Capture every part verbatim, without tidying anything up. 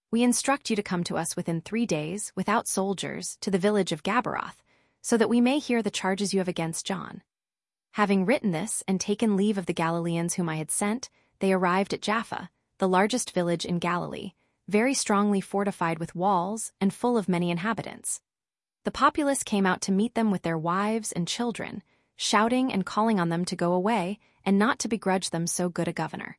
We instruct you to come to us within three days, without soldiers, to the village of Gabaroth, so that we may hear the charges you have against John." Having written this and taken leave of the Galileans whom I had sent, they arrived at Jaffa, the largest village in Galilee, very strongly fortified with walls and full of many inhabitants. The populace came out to meet them with their wives and children, shouting and calling on them to go away and not to begrudge them so good a governor.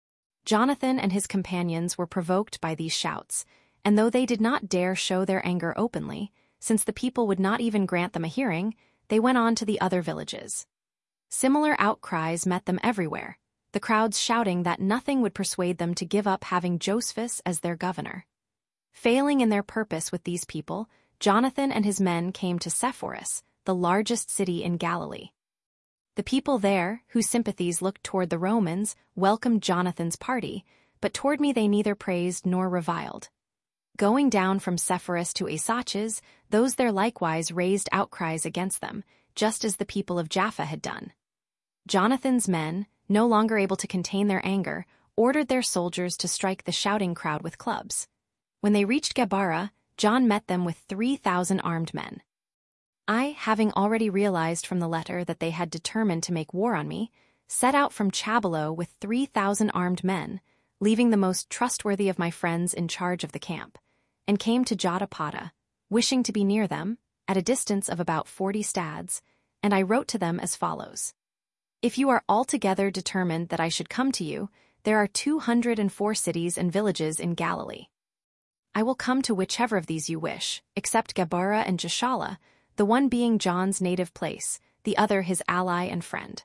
Jonathan and his companions were provoked by these shouts, and though they did not dare show their anger openly, since the people would not even grant them a hearing, they went on to the other villages. Similar outcries met them everywhere, the crowds shouting that nothing would persuade them to give up having Josephus as their governor. Failing in their purpose with these people, Jonathan and his men came to Sepphoris, the largest city in Galilee. The people there, whose sympathies looked toward the Romans, welcomed Jonathan's party, but toward me they neither praised nor reviled. Going down from Sepphoris to Asaches, those there likewise raised outcries against them, just as the people of Jaffa had done. Jonathan's men, no longer able to contain their anger, ordered their soldiers to strike the shouting crowd with clubs. When they reached Gabara, John met them with three thousand armed men. I, having already realized from the letter that they had determined to make war on me, set out from Chabelo with three thousand armed men, leaving the most trustworthy of my friends in charge of the camp, and came to Jotapata, wishing to be near them, at a distance of about forty stads, and I wrote to them as follows. "If you are altogether determined that I should come to you, there are two hundred and four cities and villages in Galilee. I will come to whichever of these you wish, except Gabara and Jeshala, the one being John's native place, the other his ally and friend."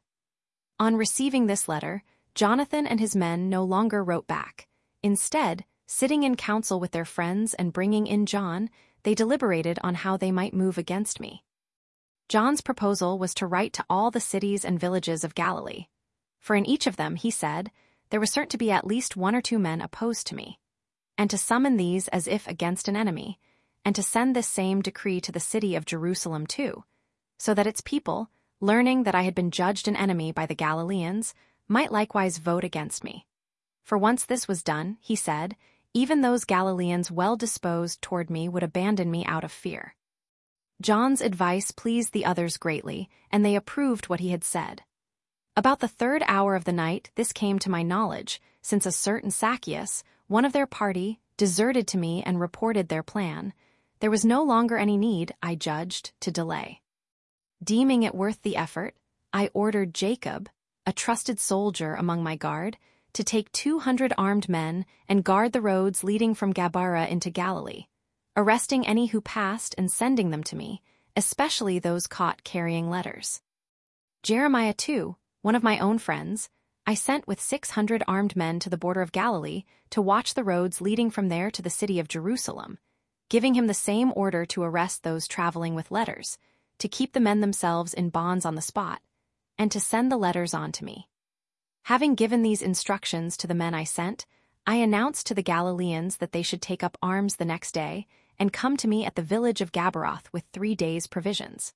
On receiving this letter, Jonathan and his men no longer wrote back. Instead, sitting in council with their friends and bringing in John, they deliberated on how they might move against me. John's proposal was to write to all the cities and villages of Galilee. For in each of them, he said, there was certain to be at least one or two men opposed to me, and to summon these as if against an enemy, and to send this same decree to the city of Jerusalem too, so that its people, learning that I had been judged an enemy by the Galileans, might likewise vote against me. For once this was done, he said, even those Galileans well disposed toward me would abandon me out of fear. John's advice pleased the others greatly, and they approved what he had said. About the third hour of the night this came to my knowledge, since a certain Zacchaeus, one of their party, deserted to me and reported their plan. There was no longer any need, I judged, to delay. Deeming it worth the effort, I ordered Jacob, a trusted soldier among my guard, to take two hundred armed men and guard the roads leading from Gabara into Galilee, arresting any who passed and sending them to me, especially those caught carrying letters. Jeremiah, too, one of my own friends, I sent with six hundred armed men to the border of Galilee to watch the roads leading from there to the city of Jerusalem, giving him the same order to arrest those traveling with letters, to keep the men themselves in bonds on the spot, and to send the letters on to me. Having given these instructions to the men I sent, I announced to the Galileans that they should take up arms the next day and come to me at the village of Gabaroth with three days' provisions.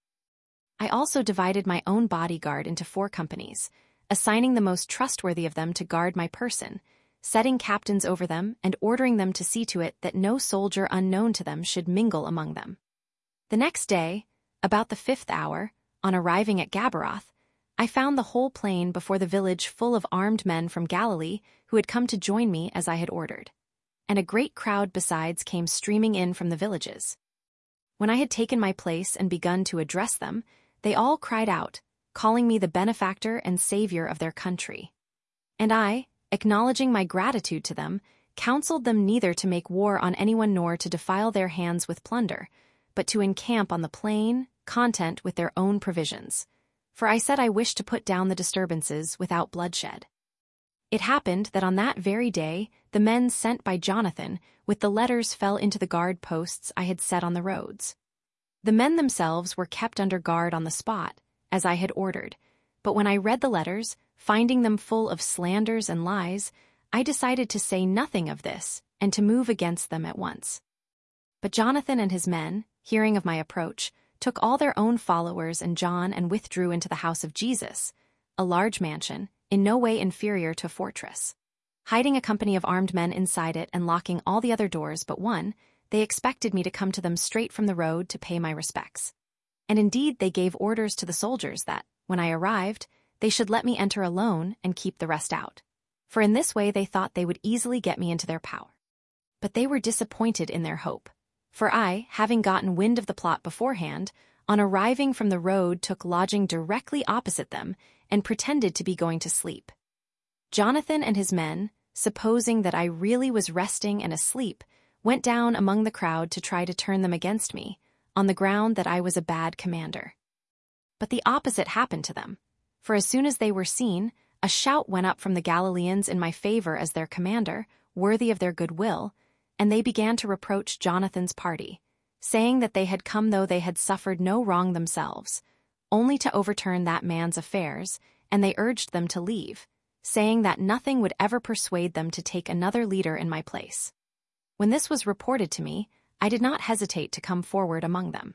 I also divided my own bodyguard into four companies, assigning the most trustworthy of them to guard my person, setting captains over them and ordering them to see to it that no soldier unknown to them should mingle among them. The next day, about the fifth hour, on arriving at Gabaroth, I found the whole plain before the village full of armed men from Galilee who had come to join me as I had ordered, and a great crowd besides came streaming in from the villages. When I had taken my place and begun to address them, they all cried out, calling me the benefactor and savior of their country. And I, acknowledging my gratitude to them, counseled them neither to make war on anyone nor to defile their hands with plunder, but to encamp on the plain, content with their own provisions. For I said I wished to put down the disturbances without bloodshed. It happened that on that very day the men sent by Jonathan with the letters fell into the guard posts I had set on the roads. The men themselves were kept under guard on the spot, as I had ordered, but when I read the letters, finding them full of slanders and lies, I decided to say nothing of this and to move against them at once. But Jonathan and his men, hearing of my approach, took all their own followers and John and withdrew into the house of Jesus, a large mansion, in no way inferior to a fortress. Hiding a company of armed men inside it and locking all the other doors but one, they expected me to come to them straight from the road to pay my respects. And indeed they gave orders to the soldiers that, when I arrived, they should let me enter alone and keep the rest out. For in this way they thought they would easily get me into their power. But they were disappointed in their hope. For I, having gotten wind of the plot beforehand, on arriving from the road took lodging directly opposite them and pretended to be going to sleep. Jonathan and his men, supposing that I really was resting and asleep, went down among the crowd to try to turn them against me, on the ground that I was a bad commander. But the opposite happened to them, for as soon as they were seen, a shout went up from the Galileans in my favor as their commander, worthy of their goodwill, and they began to reproach Jonathan's party, saying that they had come though they had suffered no wrong themselves, only to overturn that man's affairs, and they urged them to leave, saying that nothing would ever persuade them to take another leader in my place. When this was reported to me, I did not hesitate to come forward among them.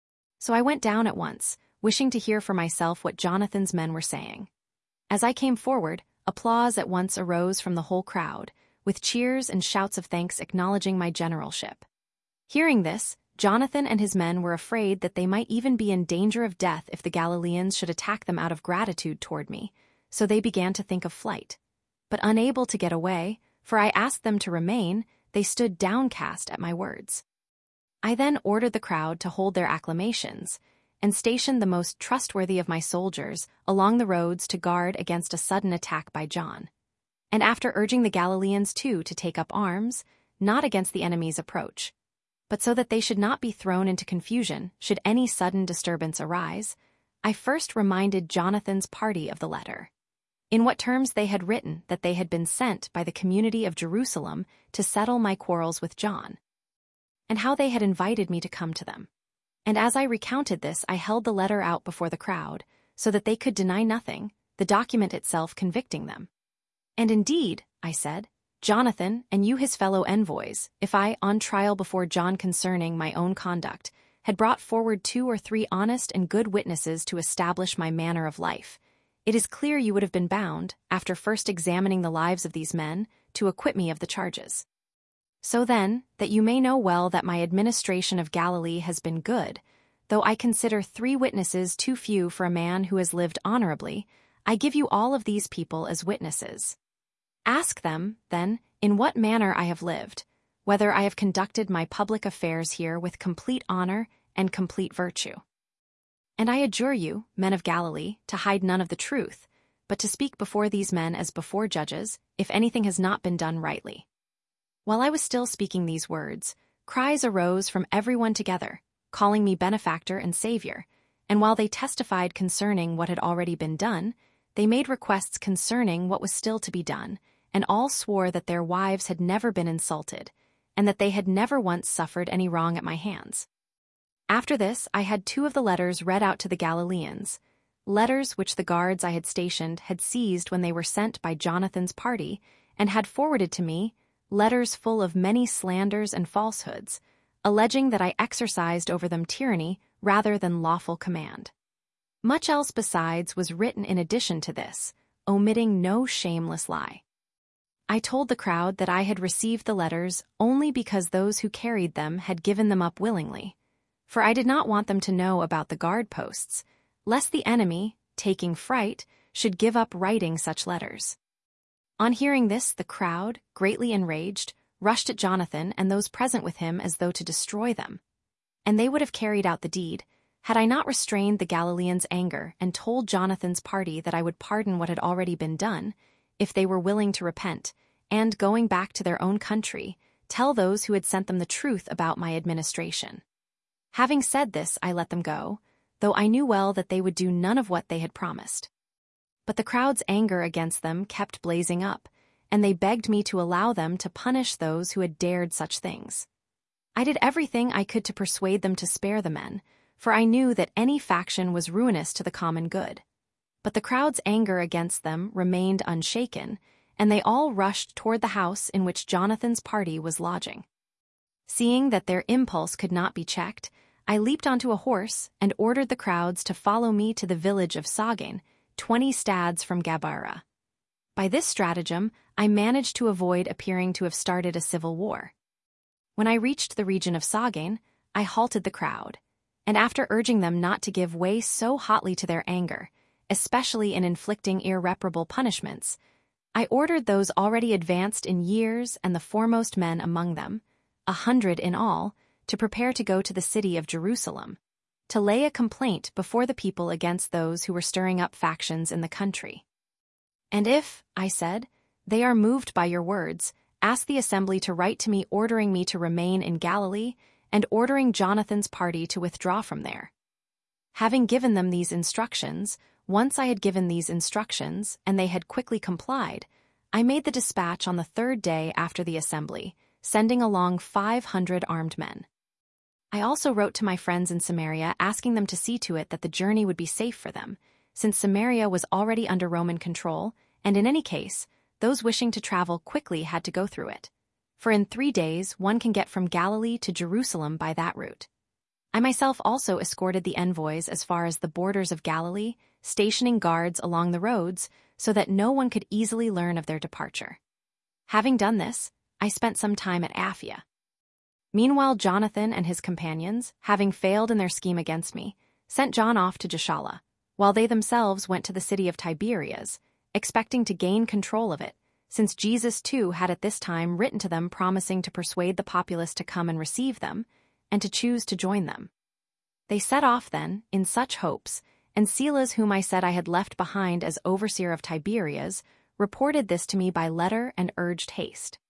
So I went down at once, wishing to hear for myself what Jonathan's men were saying. As I came forward, applause at once arose from the whole crowd, with cheers and shouts of thanks acknowledging my generalship. Hearing this, Jonathan and his men were afraid that they might even be in danger of death if the Galileans should attack them out of gratitude toward me, so they began to think of flight. But unable to get away, for I asked them to remain, they stood downcast at my words. I then ordered the crowd to hold their acclamations, and stationed the most trustworthy of my soldiers along the roads to guard against a sudden attack by John. And after urging the Galileans too to take up arms, not against the enemy's approach, but so that they should not be thrown into confusion should any sudden disturbance arise, I first reminded Jonathan's party of the letter, in what terms they had written that they had been sent by the community of Jerusalem to settle my quarrels with John, and how they had invited me to come to them. And as I recounted this, I held the letter out before the crowd, so that they could deny nothing, the document itself convicting them. And indeed, I said, Jonathan, and you his fellow envoys, if I, on trial before John concerning my own conduct, had brought forward two or three honest and good witnesses to establish my manner of life, it is clear you would have been bound, after first examining the lives of these men, to acquit me of the charges. So then, that you may know well that my administration of Galilee has been good, though I consider three witnesses too few for a man who has lived honorably, I give you all of these people as witnesses. Ask them, then, in what manner I have lived, whether I have conducted my public affairs here with complete honor and complete virtue. And I adjure you, men of Galilee, to hide none of the truth, but to speak before these men as before judges, if anything has not been done rightly. While I was still speaking these words, cries arose from everyone together, calling me benefactor and savior, and while they testified concerning what had already been done, they made requests concerning what was still to be done, and all swore that their wives had never been insulted, and that they had never once suffered any wrong at my hands. After this, I had two of the letters read out to the Galileans, letters which the guards I had stationed had seized when they were sent by Jonathan's party, and had forwarded to me letters full of many slanders and falsehoods, alleging that I exercised over them tyranny rather than lawful command. Much else besides was written in addition to this, omitting no shameless lie. I told the crowd that I had received the letters only because those who carried them had given them up willingly, for I did not want them to know about the guard posts, lest the enemy, taking fright, should give up writing such letters. On hearing this, the crowd, greatly enraged, rushed at Jonathan and those present with him as though to destroy them. And they would have carried out the deed, had I not restrained the Galileans' anger and told Jonathan's party that I would pardon what had already been done, if they were willing to repent, and, going back to their own country, tell those who had sent them the truth about my administration. Having said this, I let them go, though I knew well that they would do none of what they had promised. But the crowd's anger against them kept blazing up, and they begged me to allow them to punish those who had dared such things. I did everything I could to persuade them to spare the men, for I knew that any faction was ruinous to the common good. But the crowd's anger against them remained unshaken, and they all rushed toward the house in which Jonathan's party was lodging. Seeing that their impulse could not be checked, I leaped onto a horse and ordered the crowds to follow me to the village of Sagain, twenty stads from Gabara. By this stratagem, I managed to avoid appearing to have started a civil war. When I reached the region of Sagain, I halted the crowd, and after urging them not to give way so hotly to their anger, especially in inflicting irreparable punishments, I ordered those already advanced in years and the foremost men among them, a hundred in all, to prepare to go to the city of Jerusalem, to lay a complaint before the people against those who were stirring up factions in the country. And if, I said, they are moved by your words, ask the assembly to write to me ordering me to remain in Galilee and ordering Jonathan's party to withdraw from there. Having given them these instructions, once I had given these instructions and they had quickly complied, I made the dispatch on the third day after the assembly, sending along five hundred armed men. I also wrote to my friends in Samaria asking them to see to it that the journey would be safe for them, since Samaria was already under Roman control, and in any case, those wishing to travel quickly had to go through it. For in three days one can get from Galilee to Jerusalem by that route. I myself also escorted the envoys as far as the borders of Galilee, stationing guards along the roads so that no one could easily learn of their departure. Having done this, I spent some time at Aphia. Meanwhile, Jonathan and his companions, having failed in their scheme against me, sent John off to Gischala, while they themselves went to the city of Tiberias, expecting to gain control of it, since Jesus too had at this time written to them promising to persuade the populace to come and receive them, and to choose to join them. They set off then, in such hopes, and Silas, whom I said I had left behind as overseer of Tiberias, reported this to me by letter and urged haste.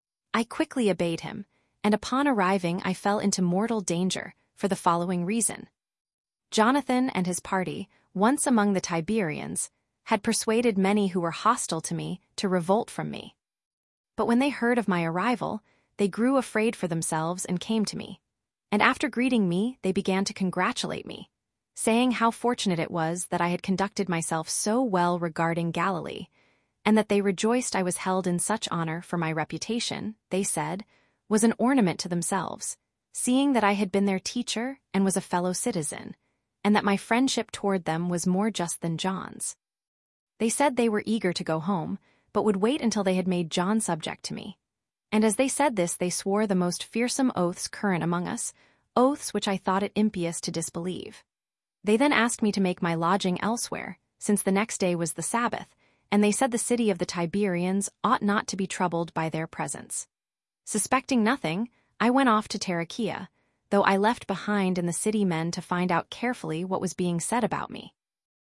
I quickly obeyed him, and upon arriving I fell into mortal danger, for the following reason. Jonathan and his party, once among the Tiberians, had persuaded many who were hostile to me to revolt from me. But when they heard of my arrival, they grew afraid for themselves and came to me. And after greeting me, they began to congratulate me, saying how fortunate it was that I had conducted myself so well regarding Galilee, and that they rejoiced I was held in such honor for my reputation, they said, was an ornament to themselves, seeing that I had been their teacher and was a fellow citizen, and that my friendship toward them was more just than John's. They said they were eager to go home, but would wait until they had made John subject to me. And as they said this, they swore the most fearsome oaths current among us, oaths which I thought it impious to disbelieve. They then asked me to make my lodging elsewhere, since the next day was the Sabbath, and they said the city of the Tiberians ought not to be troubled by their presence. Suspecting nothing, I went off to Tarichaea, though I left behind in the city men to find out carefully what was being said about me.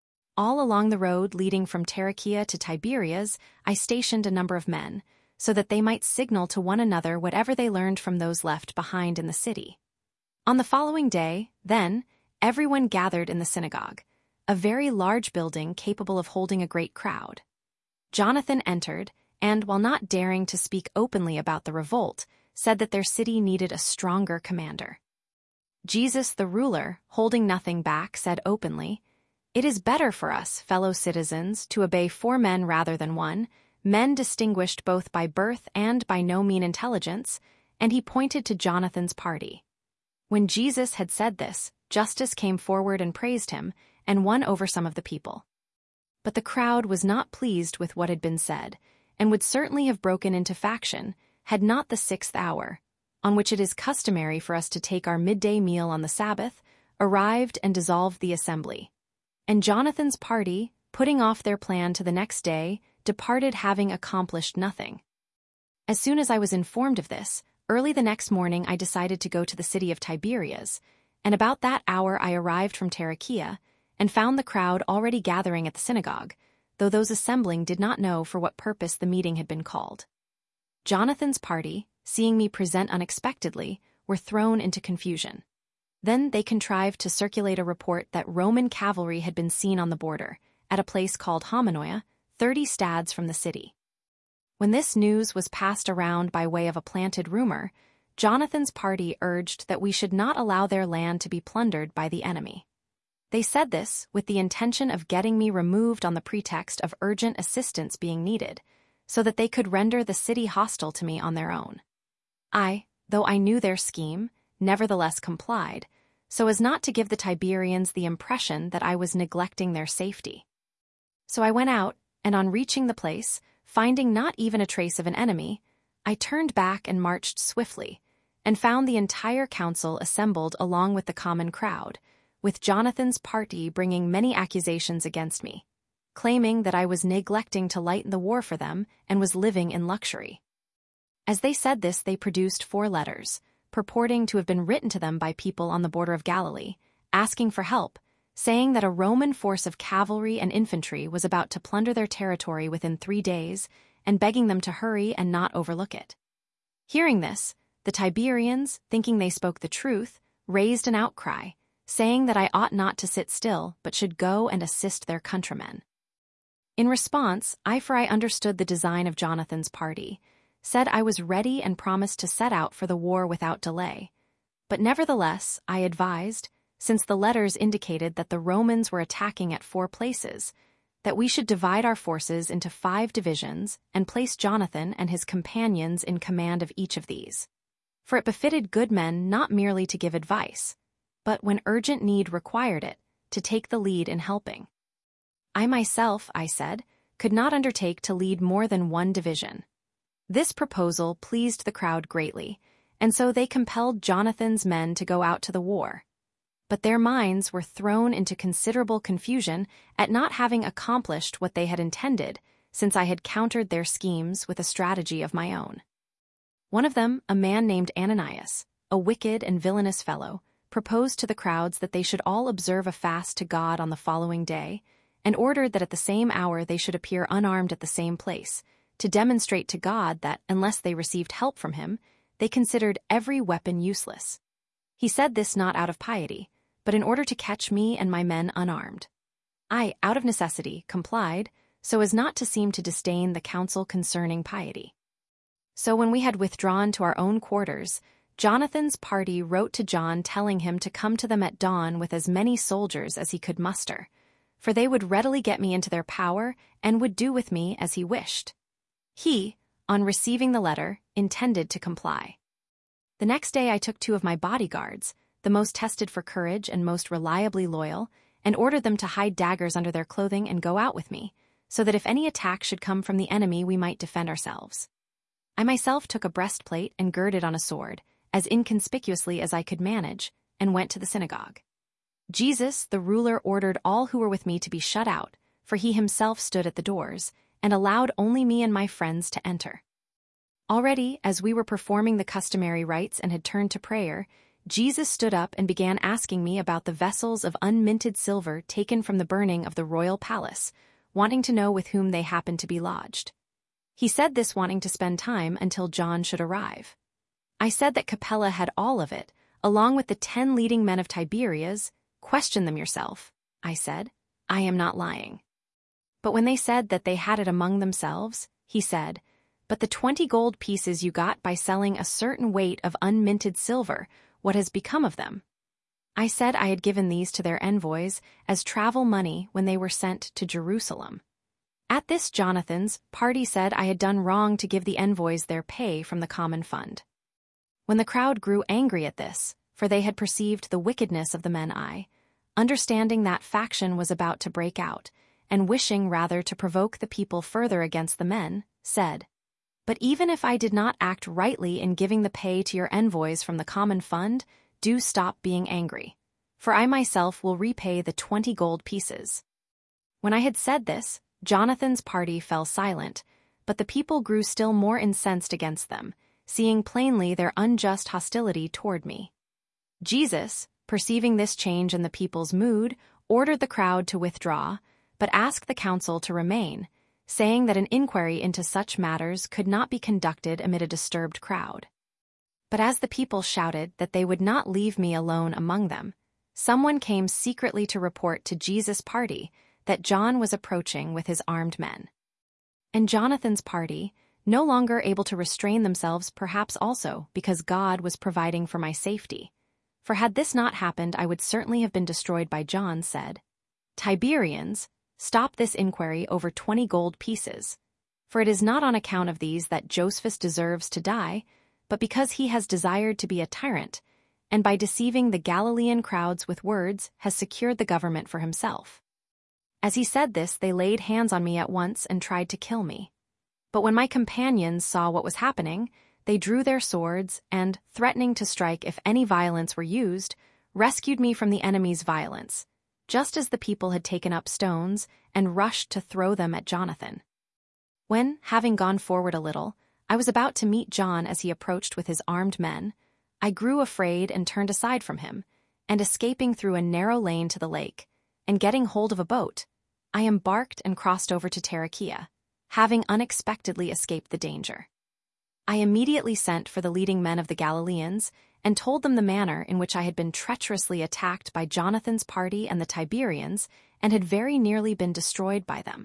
All along the road leading from Tarichaea to Tiberias, I stationed a number of men, so that they might signal to one another whatever they learned from those left behind in the city. On the following day, then, everyone gathered in the synagogue, a very large building capable of holding a great crowd. Jonathan entered, and while not daring to speak openly about the revolt, said that their city needed a stronger commander. Jesus, the ruler, holding nothing back, said openly, "It is better for us, fellow citizens, to obey four men rather than one, men distinguished both by birth and by no mean intelligence," and he pointed to Jonathan's party. When Jesus had said this, Justus came forward and praised him, and won over some of the people. But the crowd was not pleased with what had been said, and would certainly have broken into faction, had not the sixth hour, on which it is customary for us to take our midday meal on the Sabbath, arrived and dissolved the assembly. And Jonathan's party, putting off their plan to the next day, departed having accomplished nothing. As soon as I was informed of this, early the next morning I decided to go to the city of Tiberias, and about that hour I arrived from Tarichaea, and found the crowd already gathering at the synagogue, though those assembling did not know for what purpose the meeting had been called. Jonathan's party, seeing me present unexpectedly, were thrown into confusion. Then they contrived to circulate a report that Roman cavalry had been seen on the border, at a place called Hamonoia, thirty stads from the city. When this news was passed around by way of a planted rumor, Jonathan's party urged that we should not allow their land to be plundered by the enemy. They said this with the intention of getting me removed on the pretext of urgent assistance being needed, so that they could render the city hostile to me on their own. I, though I knew their scheme, nevertheless complied, so as not to give the Tiberians the impression that I was neglecting their safety. So I went out, and on reaching the place, finding not even a trace of an enemy, I turned back and marched swiftly, and found the entire council assembled along with the common crowd, with Jonathan's party bringing many accusations against me, claiming that I was neglecting to lighten the war for them and was living in luxury. As they said this, they produced four letters, purporting to have been written to them by people on the border of Galilee, asking for help, saying that a Roman force of cavalry and infantry was about to plunder their territory within three days, and begging them to hurry and not overlook it. Hearing this, the Tiberians, thinking they spoke the truth, raised an outcry, saying that I ought not to sit still but should go and assist their countrymen. In response, I, for I understood the design of Jonathan's party, said I was ready and promised to set out for the war without delay. But nevertheless, I advised, since the letters indicated that the Romans were attacking at four places, that we should divide our forces into five divisions and place Jonathan and his companions in command of each of these. For it befitted good men not merely to give advice, but when urgent need required it, to take the lead in helping. I myself, I said, could not undertake to lead more than one division. This proposal pleased the crowd greatly, and so they compelled Jonathan's men to go out to the war. But their minds were thrown into considerable confusion at not having accomplished what they had intended, since I had countered their schemes with a strategy of my own. One of them, a man named Ananias, a wicked and villainous fellow, proposed to the crowds that they should all observe a fast to God on the following day, and ordered that at the same hour they should appear unarmed at the same place, to demonstrate to God that, unless they received help from him, they considered every weapon useless. He said this not out of piety, but in order to catch me and my men unarmed. I, out of necessity, complied, so as not to seem to disdain the counsel concerning piety. So when we had withdrawn to our own quarters, Jonathan's party wrote to John telling him to come to them at dawn with as many soldiers as he could muster, for they would readily get me into their power and would do with me as he wished. He, on receiving the letter, intended to comply. The next day I took two of my bodyguards, the most tested for courage and most reliably loyal, and ordered them to hide daggers under their clothing and go out with me, so that if any attack should come from the enemy we might defend ourselves. I myself took a breastplate and girded on a sword, as inconspicuously as I could manage, and went to the synagogue. Jesus, the ruler, ordered all who were with me to be shut out, for he himself stood at the doors, and allowed only me and my friends to enter. Already, as we were performing the customary rites and had turned to prayer, Jesus stood up and began asking me about the vessels of unminted silver taken from the burning of the royal palace, wanting to know with whom they happened to be lodged. He said this wanting to spend time until John should arrive. I said that Capella had all of it, along with the ten leading men of Tiberias. Question them yourself, I said. I am not lying. But when they said that they had it among themselves, he said, But the twenty gold pieces you got by selling a certain weight of unminted silver, what has become of them? I said I had given these to their envoys as travel money when they were sent to Jerusalem. At this Jonathan's party said I had done wrong to give the envoys their pay from the common fund. When the crowd grew angry at this, for they had perceived the wickedness of the men, I, understanding that faction was about to break out, and wishing rather to provoke the people further against the men, said, But even if I did not act rightly in giving the pay to your envoys from the common fund, do stop being angry, for I myself will repay the twenty gold pieces. When I had said this, Jonathan's party fell silent, but the people grew still more incensed against them, seeing plainly their unjust hostility toward me. Jesus, perceiving this change in the people's mood, ordered the crowd to withdraw, but asked the council to remain, saying that an inquiry into such matters could not be conducted amid a disturbed crowd. But as the people shouted that they would not leave me alone among them, someone came secretly to report to Jesus' party that John was approaching with his armed men. And Jonathan's party, no longer able to restrain themselves, perhaps also because God was providing for my safety, for had this not happened I would certainly have been destroyed by John, said, Tiberians, stop this inquiry over twenty gold pieces, for it is not on account of these that Josephus deserves to die, but because he has desired to be a tyrant, and by deceiving the Galilean crowds with words has secured the government for himself. As he said this, they laid hands on me at once and tried to kill me. But when my companions saw what was happening, they drew their swords and, threatening to strike if any violence were used, rescued me from the enemy's violence, just as the people had taken up stones and rushed to throw them at Jonathan. When, having gone forward a little, I was about to meet John as he approached with his armed men, I grew afraid and turned aside from him, and escaping through a narrow lane to the lake, and getting hold of a boat, I embarked and crossed over to Tarichaea, having unexpectedly escaped the danger. I immediately sent for the leading men of the Galileans and told them the manner in which I had been treacherously attacked by Jonathan's party and the Tiberians and had very nearly been destroyed by them.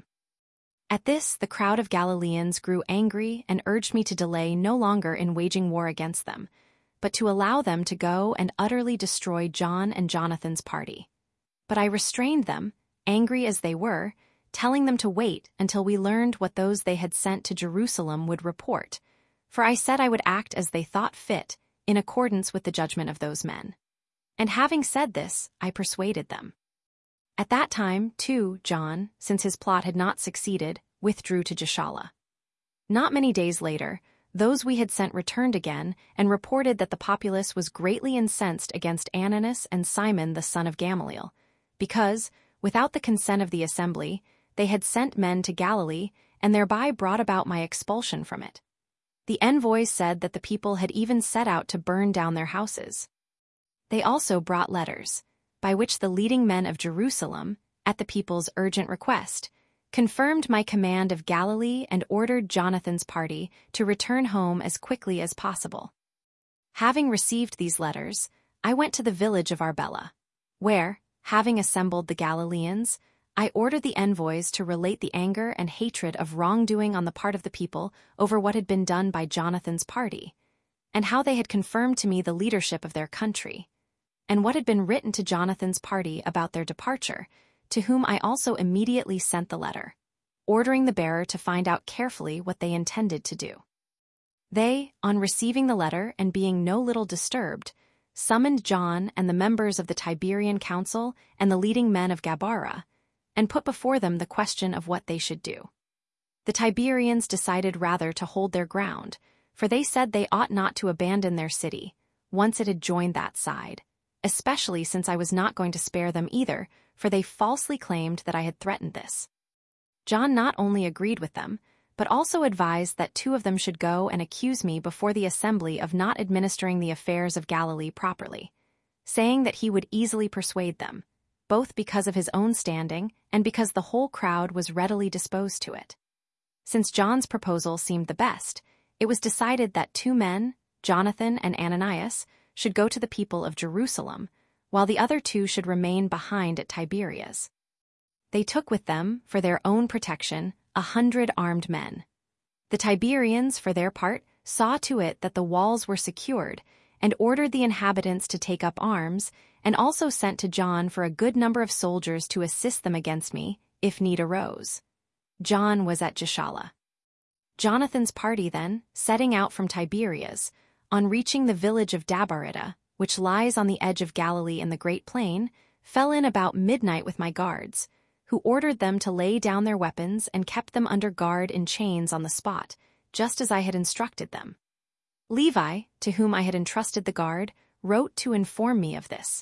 At this, the crowd of Galileans grew angry and urged me to delay no longer in waging war against them, but to allow them to go and utterly destroy John and Jonathan's party. But I restrained them, angry as they were, telling them to wait until we learned what those they had sent to Jerusalem would report, for I said I would act as they thought fit, in accordance with the judgment of those men. And having said this, I persuaded them. At that time, too, John, since his plot had not succeeded, withdrew to Gischala. Not many days later, those we had sent returned again and reported that the populace was greatly incensed against Ananus and Simon the son of Gamaliel, because, without the consent of the assembly, they had sent men to Galilee and thereby brought about my expulsion from it. The envoys said that the people had even set out to burn down their houses. They also brought letters, by which the leading men of Jerusalem, at the people's urgent request, confirmed my command of Galilee and ordered Jonathan's party to return home as quickly as possible. Having received these letters, I went to the village of Arbela, where, having assembled the Galileans, I ordered the envoys to relate the anger and hatred of wrongdoing on the part of the people over what had been done by Jonathan's party, and how they had confirmed to me the leadership of their country, and what had been written to Jonathan's party about their departure, to whom I also immediately sent the letter, ordering the bearer to find out carefully what they intended to do. They, on receiving the letter and being no little disturbed, summoned John and the members of the Tiberian council and the leading men of Gabara, and put before them the question of what they should do. The Tiberians decided rather to hold their ground, for they said they ought not to abandon their city, once it had joined that side, especially since I was not going to spare them either, for they falsely claimed that I had threatened this. John not only agreed with them, but also advised that two of them should go and accuse me before the assembly of not administering the affairs of Galilee properly, saying that he would easily persuade them, both because of his own standing and because the whole crowd was readily disposed to it. Since John's proposal seemed the best, it was decided that two men, Jonathan and Ananias, should go to the people of Jerusalem, while the other two should remain behind at Tiberias. They took with them, for their own protection, a hundred armed men. The Tiberians, for their part, saw to it that the walls were secured, and ordered the inhabitants to take up arms, and also sent to John for a good number of soldiers to assist them against me, if need arose. John was at Gischala. Jonathan's party then, setting out from Tiberias, on reaching the village of Dabarida, which lies on the edge of Galilee in the Great Plain, fell in about midnight with my guards, who ordered them to lay down their weapons and kept them under guard in chains on the spot, just as I had instructed them. Levi, to whom I had entrusted the guard, wrote to inform me of this.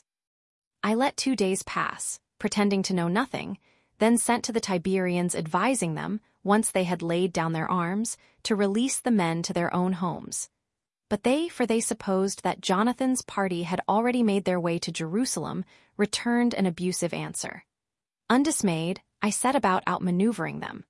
I let two days pass, pretending to know nothing, then sent to the Tiberians advising them, once they had laid down their arms, to release the men to their own homes. But they, for they supposed that Jonathan's party had already made their way to Jerusalem, returned an abusive answer. Undismayed, I set about outmaneuvering them.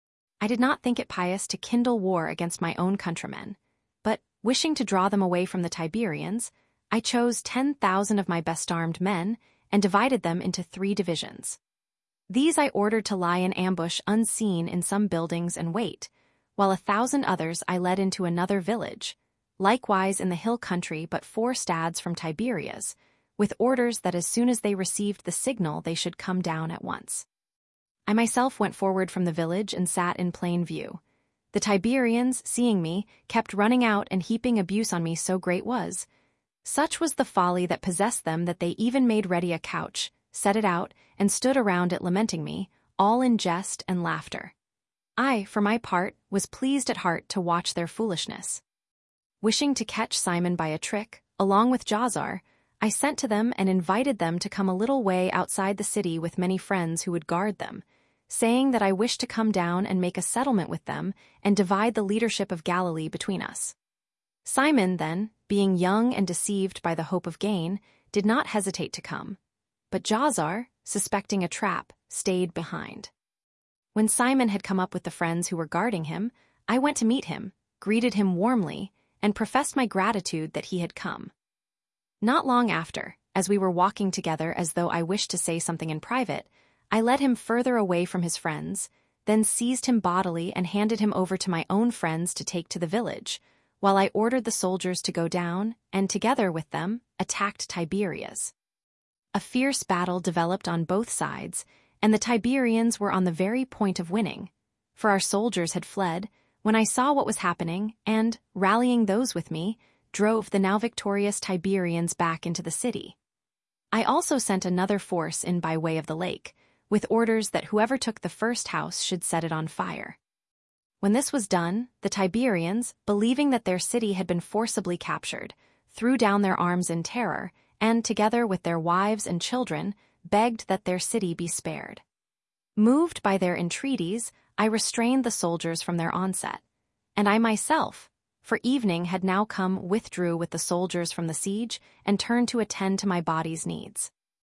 I did not think it pious to kindle war against my own countrymen, but, wishing to draw them away from the Tiberians, I chose ten thousand of my best-armed men and divided them into three divisions. These I ordered to lie in ambush unseen in some buildings and wait, while a thousand others I led into another village, likewise in the hill country but four stads from Tiberias, with orders that as soon as they received the signal they should come down at once. I myself went forward from the village and sat in plain view. The Tiberians, seeing me, kept running out and heaping abuse on me, so great was. Such was the folly that possessed them that they even made ready a couch, set it out, and stood around it lamenting me, all in jest and laughter. I, for my part, was pleased at heart to watch their foolishness. Wishing to catch Simon by a trick, along with Jazar, I sent to them and invited them to come a little way outside the city with many friends who would guard them, saying that I wished to come down and make a settlement with them and divide the leadership of Galilee between us. Simon, then, being young and deceived by the hope of gain, did not hesitate to come, but Jazar, suspecting a trap, stayed behind. When Simon had come up with the friends who were guarding him, I went to meet him, greeted him warmly, and professed my gratitude that he had come. Not long after, as we were walking together as though I wished to say something in private, I led him further away from his friends, then seized him bodily and handed him over to my own friends to take to the village, while I ordered the soldiers to go down and, together with them, attacked Tiberias. A fierce battle developed on both sides, and the Tiberians were on the very point of winning, for our soldiers had fled, when I saw what was happening and, rallying those with me, drove the now victorious Tiberians back into the city. I also sent another force in by way of the lake, with orders that whoever took the first house should set it on fire. When this was done, the Tiberians, believing that their city had been forcibly captured, threw down their arms in terror, and, together with their wives and children, begged that their city be spared. Moved by their entreaties, I restrained the soldiers from their onset, and I myself, for evening had now come, withdrew with the soldiers from the siege and turned to attend to my body's needs.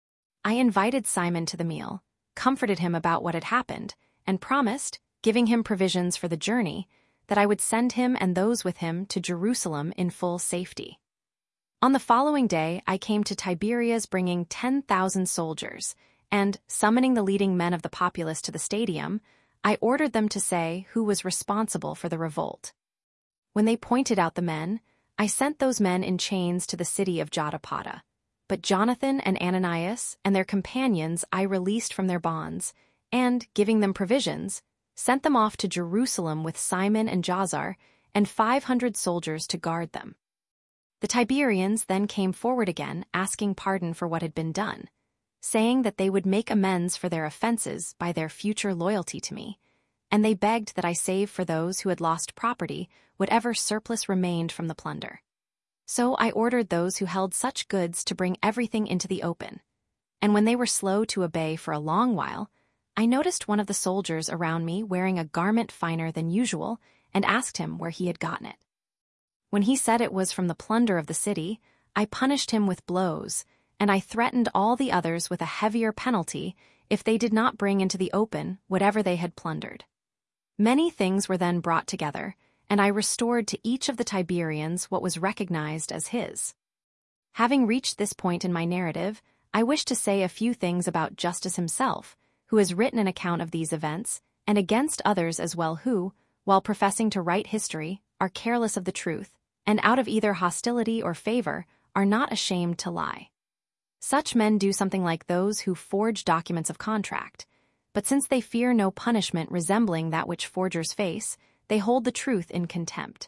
I invited Simon to the meal, comforted him about what had happened, and promised, giving him provisions for the journey, that I would send him and those with him to Jerusalem in full safety. On the following day, I came to Tiberias bringing ten thousand soldiers, and, summoning the leading men of the populace to the stadium, I ordered them to say who was responsible for the revolt. When they pointed out the men, I sent those men in chains to the city of Jotapata. But Jonathan and Ananias and their companions I released from their bonds, and, giving them provisions, sent them off to Jerusalem with Simon and Jazar and five hundred soldiers to guard them. The Tiberians then came forward again, asking pardon for what had been done, saying that they would make amends for their offenses by their future loyalty to me, and they begged that I save for those who had lost property whatever surplus remained from the plunder. So I ordered those who held such goods to bring everything into the open, and when they were slow to obey for a long while, I noticed one of the soldiers around me wearing a garment finer than usual and asked him where he had gotten it. When he said it was from the plunder of the city, I punished him with blows, and I threatened all the others with a heavier penalty if they did not bring into the open whatever they had plundered. Many things were then brought together, and I restored to each of the Tiberians what was recognized as his. Having reached this point in my narrative, I wish to say a few things about Justus himself, who has written an account of these events, and against others as well who, while professing to write history, are careless of the truth, and out of either hostility or favor, are not ashamed to lie. Such men do something like those who forge documents of contract, but since they fear no punishment resembling that which forgers face, they hold the truth in contempt.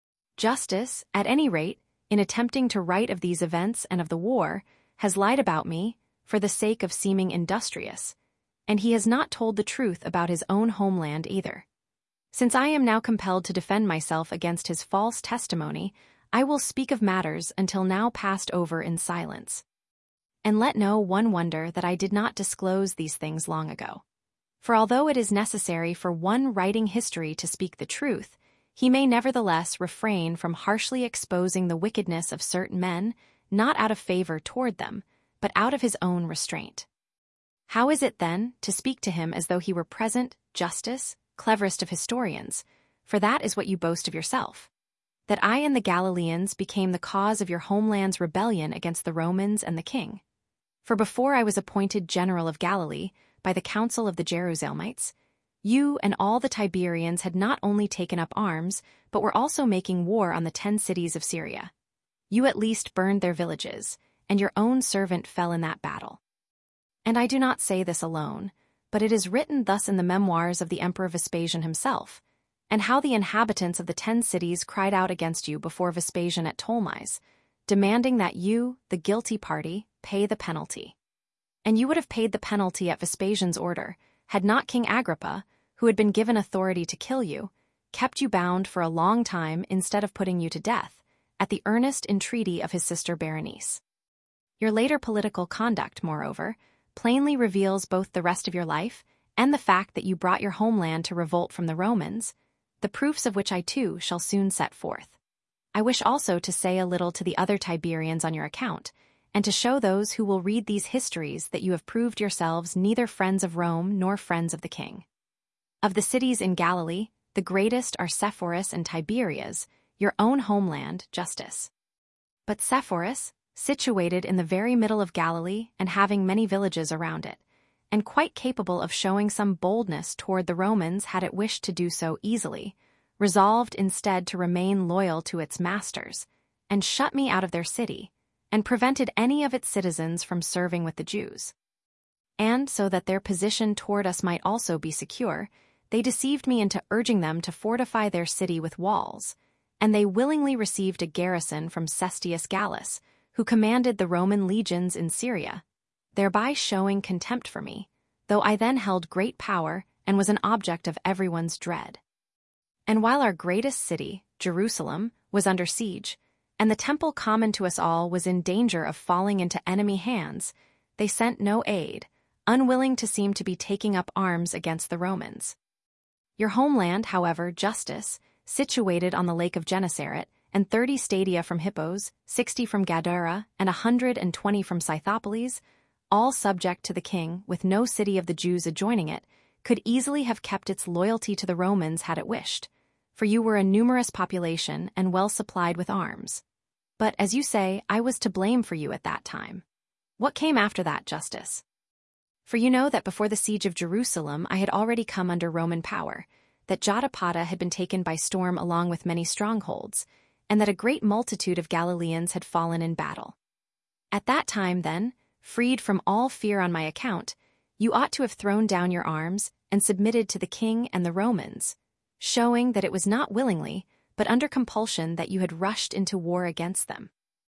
Justus, at any rate, in attempting to write of these events and of the war, has lied about me for the sake of seeming industrious, and he has not told the truth about his own homeland either. Since I am now compelled to defend myself against his false testimony, I will speak of matters until now passed over in silence. And let no one wonder that I did not disclose these things long ago. For although it is necessary for one writing history to speak the truth, he may nevertheless refrain from harshly exposing the wickedness of certain men, not out of favor toward them, but out of his own restraint. How is it, then, to speak to him as though he were present, Justus, cleverest of historians, for that is what you boast of yourself, that I and the Galileans became the cause of your homeland's rebellion against the Romans and the king? For before I was appointed general of Galilee, by the council of the Jerusalemites, you and all the Tiberians had not only taken up arms, but were also making war on the ten cities of Syria. You at least burned their villages, and your own servant fell in that battle. And I do not say this alone, but it is written thus in the memoirs of the Emperor Vespasian himself, and how the inhabitants of the ten cities cried out against you before Vespasian at Ptolemais, demanding that you, the guilty party, pay the penalty. And you would have paid the penalty at Vespasian's order, had not King Agrippa, who had been given authority to kill you, kept you bound for a long time instead of putting you to death, at the earnest entreaty of his sister Berenice. Your later political conduct, moreover, plainly reveals both the rest of your life and the fact that you brought your homeland to revolt from the Romans, the proofs of which I too shall soon set forth. I wish also to say a little to the other Tiberians on your account, and to show those who will read these histories that you have proved yourselves neither friends of Rome nor friends of the king. Of the cities in Galilee, the greatest are Sepphoris and Tiberias, your own homeland, Justus. But Sepphoris, situated in the very middle of Galilee and having many villages around it, and quite capable of showing some boldness toward the Romans had it wished to do so easily, resolved instead to remain loyal to its masters, and shut me out of their city, and prevented any of its citizens from serving with the Jews. And so that their position toward us might also be secure, they deceived me into urging them to fortify their city with walls, and they willingly received a garrison from Cestius Gallus, who commanded the Roman legions in Syria, thereby showing contempt for me, though I then held great power and was an object of everyone's dread. And while our greatest city, Jerusalem, was under siege, and the temple common to us all was in danger of falling into enemy hands, they sent no aid, unwilling to seem to be taking up arms against the Romans. Your homeland, however, Justus, situated on the lake of Gennesaret, and thirty stadia from Hippos, sixty from Gadara, and a hundred and twenty from Scythopolis, all subject to the king, with no city of the Jews adjoining it, could easily have kept its loyalty to the Romans had it wished, for you were a numerous population and well supplied with arms. But, as you say, I was to blame for you at that time. What came after that, Justus? For you know that before the siege of Jerusalem I had already come under Roman power, that Jotapata had been taken by storm along with many strongholds, and that a great multitude of Galileans had fallen in battle. At that time, then, freed from all fear on my account, you ought to have thrown down your arms and submitted to the king and the Romans, showing that it was not willingly, but under compulsion that you had rushed into war against them.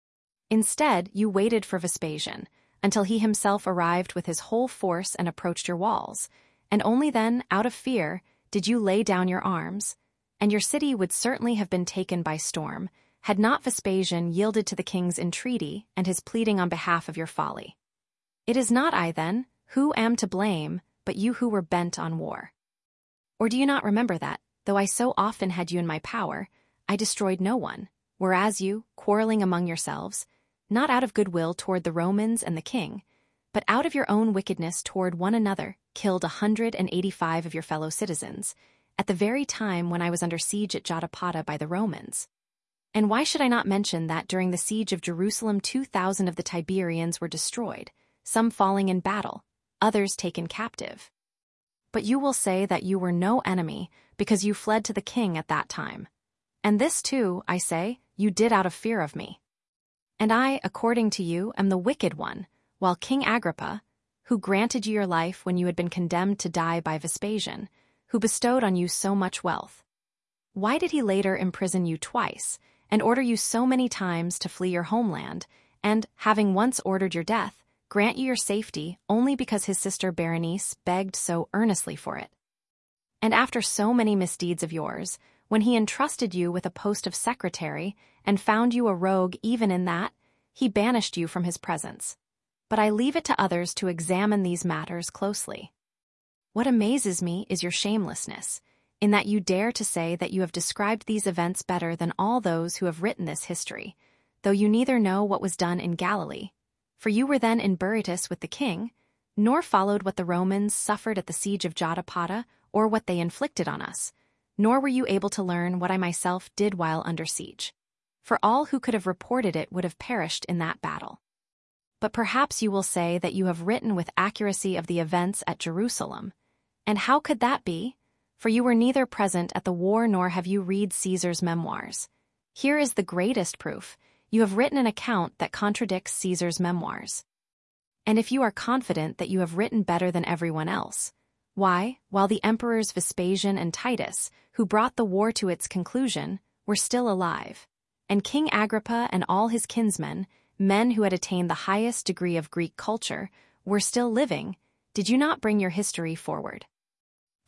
Instead, you waited for Vespasian, until he himself arrived with his whole force and approached your walls, and only then, out of fear, did you lay down your arms, and your city would certainly have been taken by storm, had not Vespasian yielded to the king's entreaty and his pleading on behalf of your folly. It is not I, then, who am to blame, but you who were bent on war. Or do you not remember that, though I so often had you in my power, I destroyed no one, whereas you, quarreling among yourselves, not out of goodwill toward the Romans and the king, but out of your own wickedness toward one another, killed a hundred and eighty-five of your fellow citizens, at the very time when I was under siege at Jotapata by the Romans? And why should I not mention that during the siege of Jerusalem two thousand of the Tiberians were destroyed, some falling in battle, others taken captive? But you will say that you were no enemy, because you fled to the king at that time. And this too, I say, you did out of fear of me. And I, according to you, am the wicked one, while King Agrippa, who granted you your life when you had been condemned to die by Vespasian, who bestowed on you so much wealth. Why did he later imprison you twice, and order you so many times to flee your homeland, and, having once ordered your death, grant you your safety only because his sister Berenice begged so earnestly for it? And after so many misdeeds of yours, when he entrusted you with a post of secretary and found you a rogue even in that, he banished you from his presence. But I leave it to others to examine these matters closely. What amazes me is your shamelessness, in that you dare to say that you have described these events better than all those who have written this history, though you neither know what was done in Galilee, for you were then in Berytus with the king, nor followed what the Romans suffered at the siege of Jotapata or what they inflicted on us, nor were you able to learn what I myself did while under siege. For all who could have reported it would have perished in that battle. But perhaps you will say that you have written with accuracy of the events at Jerusalem. And how could that be? For you were neither present at the war nor have you read Caesar's memoirs. Here is the greatest proof. You have written an account that contradicts Caesar's memoirs. And if you are confident that you have written better than everyone else, why, while the emperors Vespasian and Titus, who brought the war to its conclusion, were still alive, and King Agrippa and all his kinsmen, men who had attained the highest degree of Greek culture, were still living, did you not bring your history forward?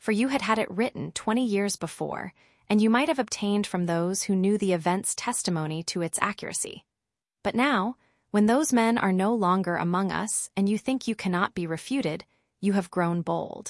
for you had had it written twenty years before, and you might have obtained from those who knew the event's testimony to its accuracy. But now, when those men are no longer among us and you think you cannot be refuted, you have grown bold.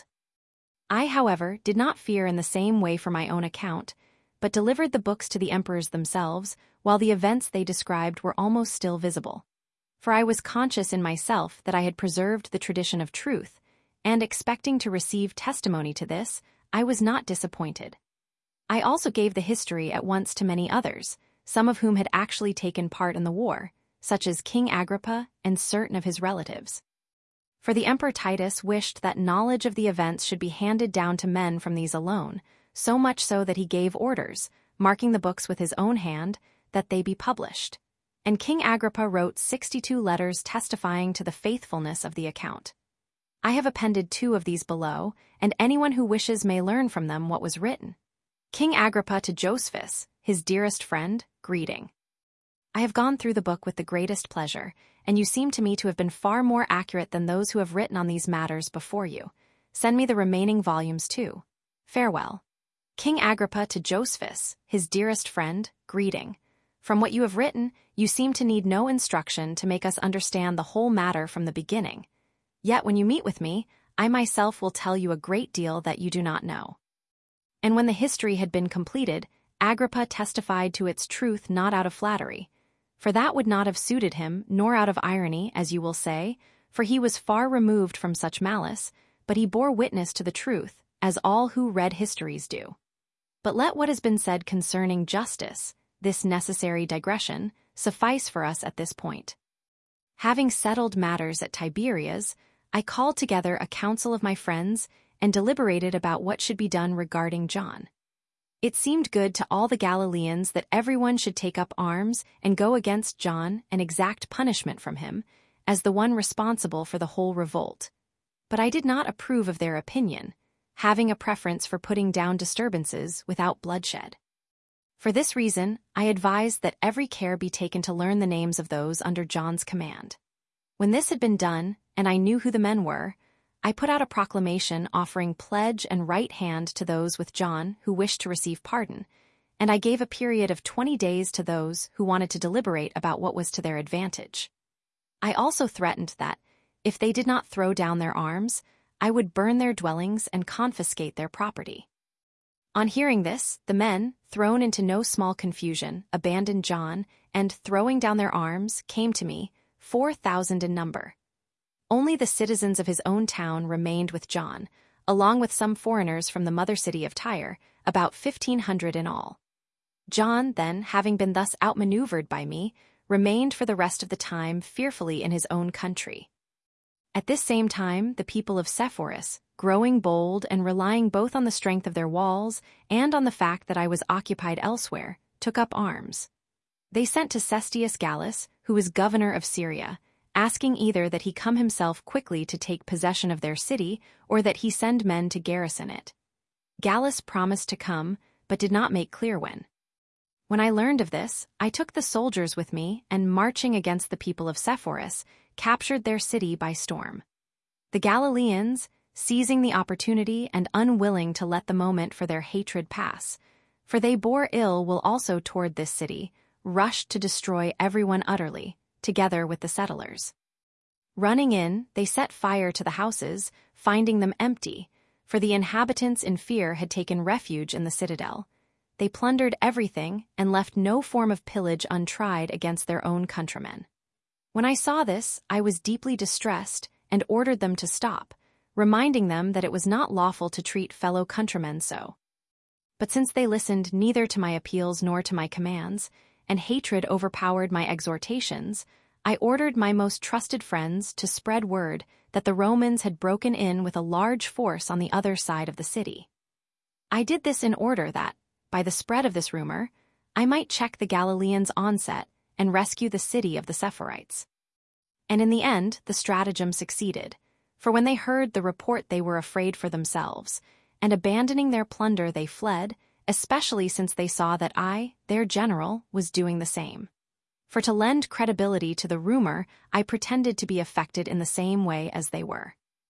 I, however, did not fear in the same way for my own account, but delivered the books to the emperors themselves, while the events they described were almost still visible. For I was conscious in myself that I had preserved the tradition of truth, and expecting to receive testimony to this, I was not disappointed. I also gave the history at once to many others, some of whom had actually taken part in the war, such as King Agrippa and certain of his relatives. For the Emperor Titus wished that knowledge of the events should be handed down to men from these alone, so much so that he gave orders, marking the books with his own hand, that they be published. And King Agrippa wrote sixty-two letters testifying to the faithfulness of the account. I have appended two of these below, and anyone who wishes may learn from them what was written. King Agrippa to Josephus, his dearest friend, greeting. I have gone through the book with the greatest pleasure, and you seem to me to have been far more accurate than those who have written on these matters before you. Send me the remaining volumes too. Farewell. King Agrippa to Josephus, his dearest friend, greeting. From what you have written, you seem to need no instruction to make us understand the whole matter from the beginning. Yet when you meet with me, I myself will tell you a great deal that you do not know. And when the history had been completed, Agrippa testified to its truth not out of flattery, for that would not have suited him, nor out of irony, as you will say, for he was far removed from such malice, but he bore witness to the truth, as all who read histories do. But let what has been said concerning justice, this necessary digression, suffice for us at this point. Having settled matters at Tiberias, I called together a council of my friends and deliberated about what should be done regarding John. It seemed good to all the Galileans that everyone should take up arms and go against John and exact punishment from him, as the one responsible for the whole revolt. But I did not approve of their opinion, having a preference for putting down disturbances without bloodshed. For this reason, I advised that every care be taken to learn the names of those under John's command. When this had been done, and I knew who the men were, I put out a proclamation offering pledge and right hand to those with John who wished to receive pardon, and I gave a period of twenty days to those who wanted to deliberate about what was to their advantage. I also threatened that, if they did not throw down their arms, I would burn their dwellings and confiscate their property. On hearing this, the men, thrown into no small confusion, abandoned John, and, throwing down their arms, came to me, four thousand in number. Only the citizens of his own town remained with John, along with some foreigners from the mother city of Tyre, about fifteen hundred in all. John, then, having been thus outmaneuvered by me, remained for the rest of the time fearfully in his own country. At this same time, the people of Sepphoris, growing bold and relying both on the strength of their walls and on the fact that I was occupied elsewhere, took up arms. They sent to Cestius Gallus, who was governor of Syria, asking either that he come himself quickly to take possession of their city or that he send men to garrison it. Gallus promised to come, but did not make clear when. When I learned of this, I took the soldiers with me and, marching against the people of Sepphoris, captured their city by storm. The Galileans, seizing the opportunity and unwilling to let the moment for their hatred pass, for they bore ill will also toward this city, rushed to destroy everyone utterly, together with the settlers. Running in, they set fire to the houses, finding them empty, for the inhabitants in fear had taken refuge in the citadel. They plundered everything and left no form of pillage untried against their own countrymen. When I saw this, I was deeply distressed and ordered them to stop, reminding them that it was not lawful to treat fellow countrymen so. But since they listened neither to my appeals nor to my commands, and hatred overpowered my exhortations, I ordered my most trusted friends to spread word that the Romans had broken in with a large force on the other side of the city. I did this in order that, by the spread of this rumor, I might check the Galileans' onset and rescue the city of the Sepphoриtes. And in the end, the stratagem succeeded, for when they heard the report they were afraid for themselves, and abandoning their plunder they fled, especially since they saw that I, their general, was doing the same. For to lend credibility to the rumor, I pretended to be affected in the same way as they were.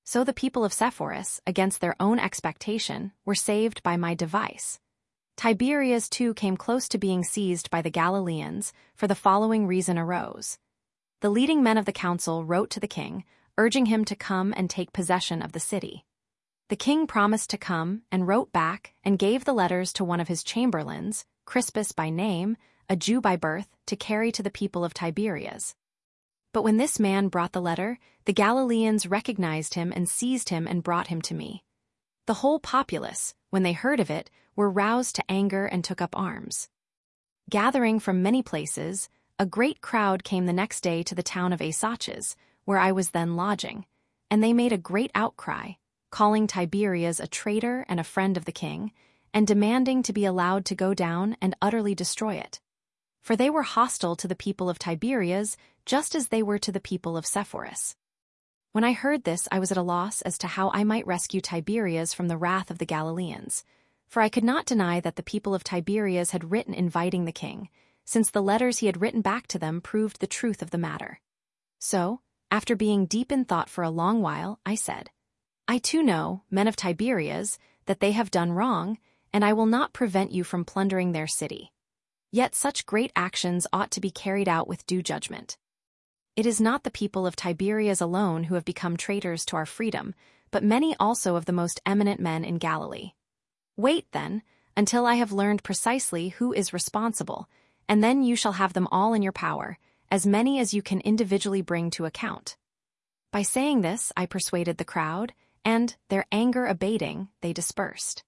So the people of Sepphoris, against their own expectation, were saved by my device. Tiberias too came close to being seized by the Galileans, for the following reason arose. The leading men of the council wrote to the king, urging him to come and take possession of the city. The king promised to come and wrote back and gave the letters to one of his chamberlains, Crispus by name, a Jew by birth, to carry to the people of Tiberias. But when this man brought the letter, the Galileans recognized him and seized him and brought him to me. The whole populace, when they heard of it, were roused to anger and took up arms. Gathering from many places, a great crowd came the next day to the town of Asaches, where I was then lodging, and they made a great outcry, calling Tiberias a traitor and a friend of the king, and demanding to be allowed to go down and utterly destroy it. For they were hostile to the people of Tiberias, just as they were to the people of Sepphoris. When I heard this, I was at a loss as to how I might rescue Tiberias from the wrath of the Galileans, for I could not deny that the people of Tiberias had written inviting the king, since the letters he had written back to them proved the truth of the matter. So, after being deep in thought for a long while, I said, I too know, men of Tiberias, that they have done wrong, and I will not prevent you from plundering their city. Yet such great actions ought to be carried out with due judgment. It is not the people of Tiberias alone who have become traitors to our freedom, but many also of the most eminent men in Galilee. Wait, then, until I have learned precisely who is responsible, and then you shall have them all in your power, as many as you can individually bring to account. By saying this, I persuaded the crowd, and, their anger abating, they dispersed.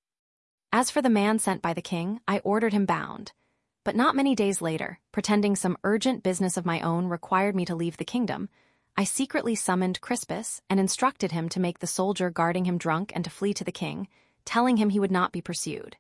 As for the man sent by the king, I ordered him bound. But not many days later, pretending some urgent business of my own required me to leave the kingdom, I secretly summoned Crispus and instructed him to make the soldier guarding him drunk and to flee to the king, telling him he would not be pursued.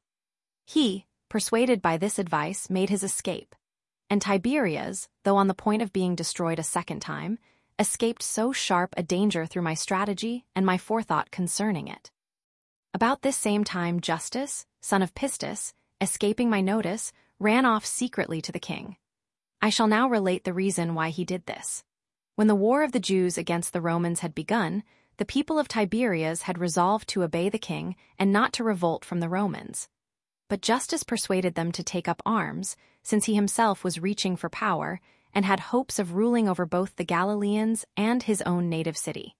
He, persuaded by this advice, made his escape, and Tiberias, though on the point of being destroyed a second time, escaped so sharp a danger through my strategy and my forethought concerning it. About this same time Justus, son of Pistis, escaping my notice, ran off secretly to the king. I shall now relate the reason why he did this. When the war of the Jews against the Romans had begun, the people of Tiberias had resolved to obey the king and not to revolt from the Romans. But Justus persuaded them to take up arms, since he himself was reaching for power and had hopes of ruling over both the Galileans and his own native city.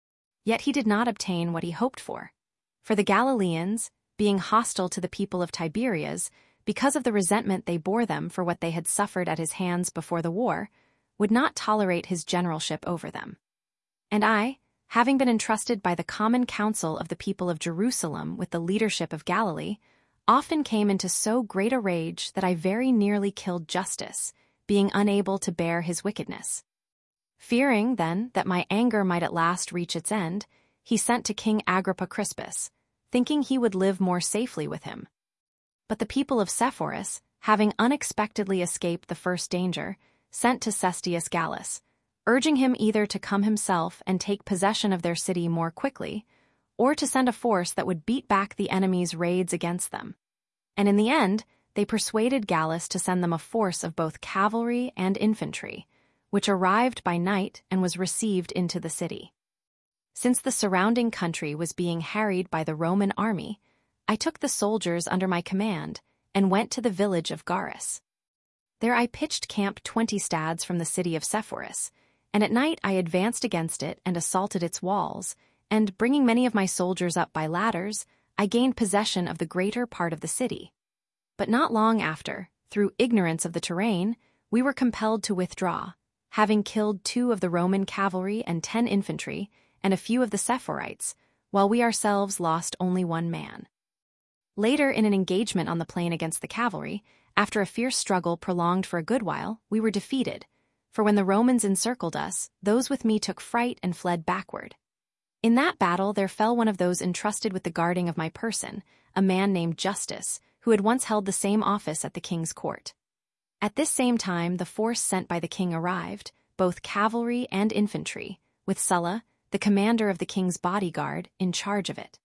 Yet he did not obtain what he hoped for. For the Galileans, being hostile to the people of Tiberias, because of the resentment they bore them for what they had suffered at his hands before the war, would not tolerate his generalship over them. And I, having been entrusted by the common council of the people of Jerusalem with the leadership of Galilee, often came into so great a rage that I very nearly killed Justus, being unable to bear his wickedness. Fearing, then, that my anger might at last reach its end, he sent to King Agrippa Crispus, thinking he would live more safely with him. But the people of Sepphoris, having unexpectedly escaped the first danger, sent to Cestius Gallus, urging him either to come himself and take possession of their city more quickly, or to send a force that would beat back the enemy's raids against them. And in the end, they persuaded Gallus to send them a force of both cavalry and infantry, which arrived by night and was received into the city. Since the surrounding country was being harried by the Roman army, I took the soldiers under my command and went to the village of Garus. There I pitched camp twenty stads from the city of Sepphoris, and at night I advanced against it and assaulted its walls, and, bringing many of my soldiers up by ladders, I gained possession of the greater part of the city. But not long after, through ignorance of the terrain, we were compelled to withdraw, having killed two of the Roman cavalry and ten infantry, and a few of the Sephorites, while we ourselves lost only one man. Later, in an engagement on the plain against the cavalry, after a fierce struggle prolonged for a good while, we were defeated, for when the Romans encircled us, those with me took fright and fled backward. In that battle there fell one of those entrusted with the guarding of my person, a man named Justus, who had once held the same office at the king's court. At this same time the force sent by the king arrived, both cavalry and infantry, with Sulla, the commander of the king's bodyguard, in charge of it.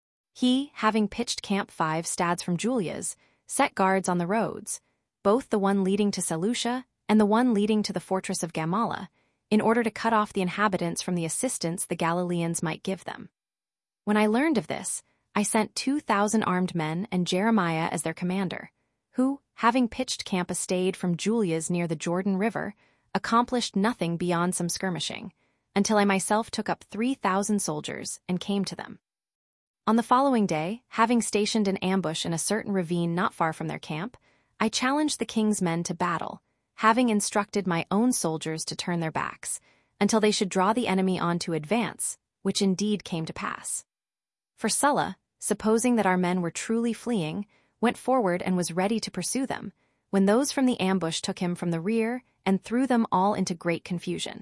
He, having pitched camp five stads from Julia's, set guards on the roads, both the one leading to Seleucia and the one leading to the fortress of Gamala, in order to cut off the inhabitants from the assistance the Galileans might give them. When I learned of this, I sent two thousand armed men and Jeremiah as their commander, who, having pitched camp a stade from Julias near the Jordan River, accomplished nothing beyond some skirmishing, until I myself took up three thousand soldiers and came to them. On the following day, having stationed an ambush in a certain ravine not far from their camp, I challenged the king's men to battle, having instructed my own soldiers to turn their backs, until they should draw the enemy on to advance, which indeed came to pass. For Sulla, supposing that our men were truly fleeing, went forward and was ready to pursue them, when those from the ambush took him from the rear and threw them all into great confusion.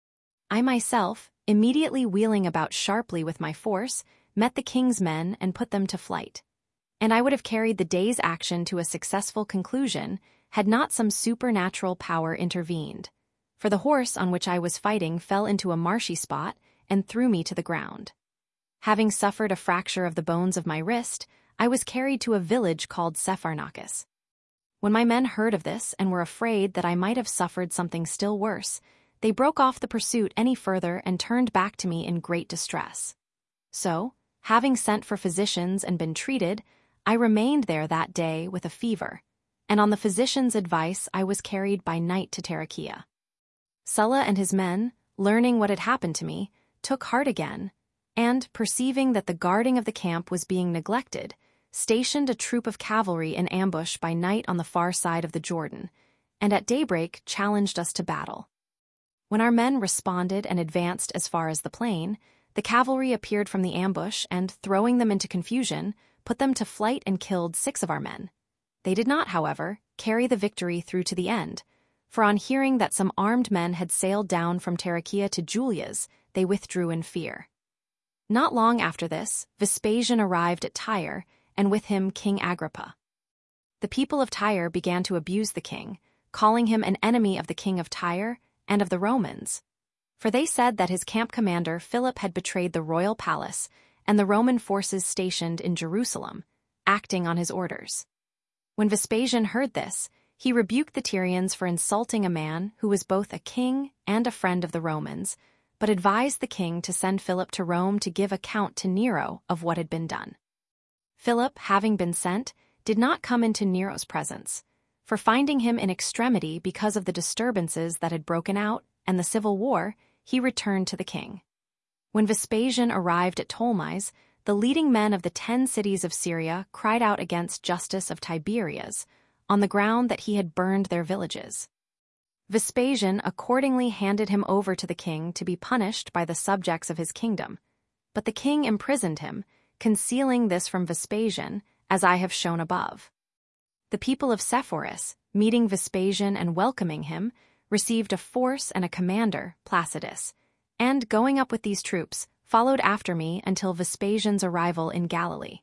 I myself, immediately wheeling about sharply with my force, met the king's men and put them to flight. And I would have carried the day's action to a successful conclusion had not some supernatural power intervened, for the horse on which I was fighting fell into a marshy spot and threw me to the ground. Having suffered a fracture of the bones of my wrist, I was carried to a village called Sepharnachus. When my men heard of this and were afraid that I might have suffered something still worse, they broke off the pursuit any further and turned back to me in great distress. So, having sent for physicians and been treated, I remained there that day with a fever, and on the physician's advice I was carried by night to Tarichaea. Sulla and his men, learning what had happened to me, took heart again, and, perceiving that the guarding of the camp was being neglected, stationed a troop of cavalry in ambush by night on the far side of the Jordan, and at daybreak challenged us to battle. When our men responded and advanced as far as the plain, the cavalry appeared from the ambush and, throwing them into confusion, put them to flight and killed six of our men. They did not, however, carry the victory through to the end, for on hearing that some armed men had sailed down from Tarichaea to Julias, they withdrew in fear. Not long after this, Vespasian arrived at Tyre, and with him King Agrippa. The people of Tyre began to abuse the king, calling him an enemy of the king of Tyre and of the Romans, for they said that his camp commander Philip had betrayed the royal palace and the Roman forces stationed in Jerusalem, acting on his orders. When Vespasian heard this, he rebuked the Tyrians for insulting a man who was both a king and a friend of the Romans, but advised the king to send Philip to Rome to give account to Nero of what had been done. Philip, having been sent, did not come into Nero's presence, for finding him in extremity because of the disturbances that had broken out and the civil war, he returned to the king. When Vespasian arrived at Ptolemais, the leading men of the ten cities of Syria cried out against Justus of Tiberias, on the ground that he had burned their villages. Vespasian accordingly handed him over to the king to be punished by the subjects of his kingdom, but the king imprisoned him, concealing this from Vespasian, as I have shown above. The people of Sepphoris, meeting Vespasian and welcoming him, received a force and a commander, Placidus, and, going up with these troops, followed after me until Vespasian's arrival in Galilee.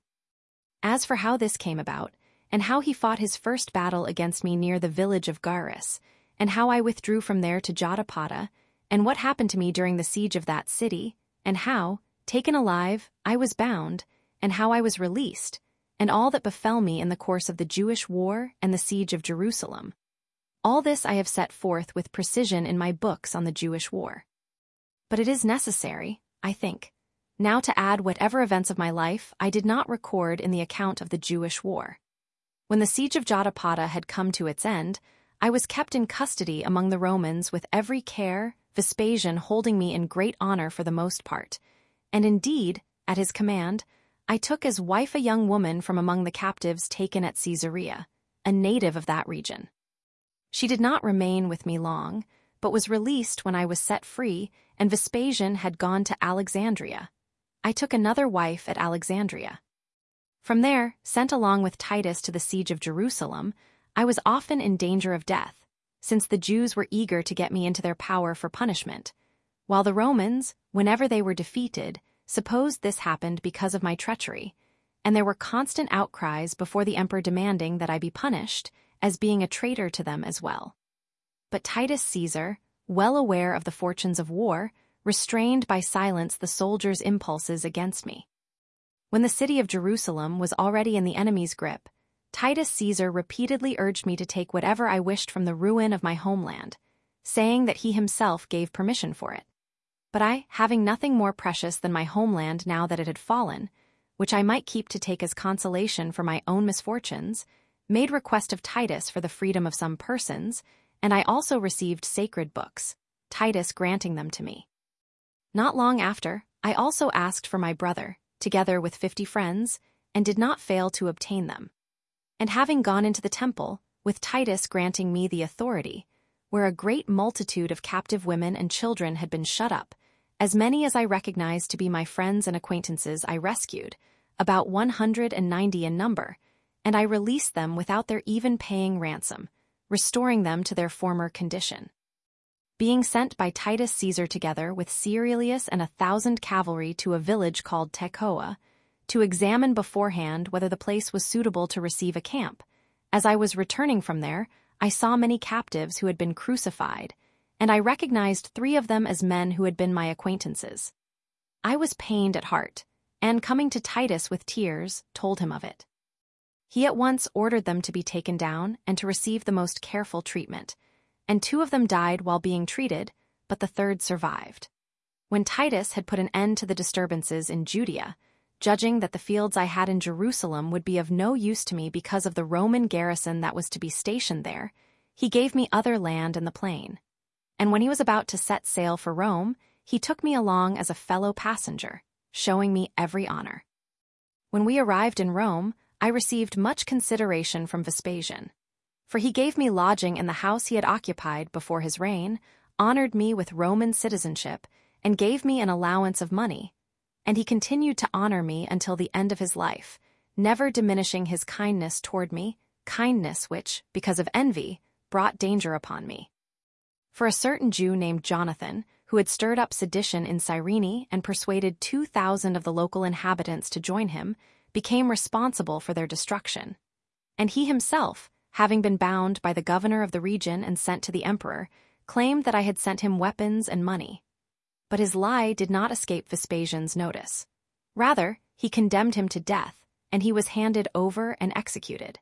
As for how this came about, and how he fought his first battle against me near the village of Garus, and how I withdrew from there to Jotapata, and what happened to me during the siege of that city, and how, taken alive, I was bound, and how I was released, and all that befell me in the course of the Jewish war and the siege of Jerusalem. All this I have set forth with precision in my books on the Jewish war. But it is necessary, I think, now to add whatever events of my life I did not record in the account of the Jewish war. When the siege of Jotapata had come to its end, I was kept in custody among the Romans with every care, Vespasian holding me in great honor for the most part, and indeed, at his command, I took as wife a young woman from among the captives taken at Caesarea, a native of that region. She did not remain with me long, but was released when I was set free, and Vespasian had gone to Alexandria. I took another wife at Alexandria. From there, sent along with Titus to the siege of Jerusalem, I was often in danger of death, since the Jews were eager to get me into their power for punishment, while the Romans, whenever they were defeated, supposed this happened because of my treachery, and there were constant outcries before the emperor demanding that I be punished, as being a traitor to them as well. But Titus Caesar, well aware of the fortunes of war, restrained by silence the soldiers' impulses against me. When the city of Jerusalem was already in the enemy's grip, Titus Caesar repeatedly urged me to take whatever I wished from the ruin of my homeland, saying that he himself gave permission for it. But I, having nothing more precious than my homeland now that it had fallen, which I might keep to take as consolation for my own misfortunes, made request of Titus for the freedom of some persons, and I also received sacred books, Titus granting them to me. Not long after, I also asked for my brother, together with fifty friends, and did not fail to obtain them. And having gone into the temple, with Titus granting me the authority, where a great multitude of captive women and children had been shut up, as many as I recognized to be my friends and acquaintances I rescued, about one hundred and ninety in number, and I released them without their even paying ransom, restoring them to their former condition. Being sent by Titus Caesar together with Cerealius and a thousand cavalry to a village called Tecoa, to examine beforehand whether the place was suitable to receive a camp, as I was returning from there, I saw many captives who had been crucified, and I recognized three of them as men who had been my acquaintances. I was pained at heart, and coming to Titus with tears, told him of it. He at once ordered them to be taken down and to receive the most careful treatment, and two of them died while being treated, but the third survived. When Titus had put an end to the disturbances in Judea, judging that the fields I had in Jerusalem would be of no use to me because of the Roman garrison that was to be stationed there, he gave me other land in the plain. And when he was about to set sail for Rome, he took me along as a fellow passenger, showing me every honor. When we arrived in Rome, I received much consideration from Vespasian, for he gave me lodging in the house he had occupied before his reign, honored me with Roman citizenship, and gave me an allowance of money. And he continued to honor me until the end of his life, never diminishing his kindness toward me, kindness which, because of envy, brought danger upon me. For a certain Jew named Jonathan, who had stirred up sedition in Cyrene and persuaded two thousand of the local inhabitants to join him, became responsible for their destruction. And he himself, having been bound by the governor of the region and sent to the emperor, claimed that I had sent him weapons and money. But his lie did not escape Vespasian's notice. Rather, he condemned him to death, and he was handed over and executed.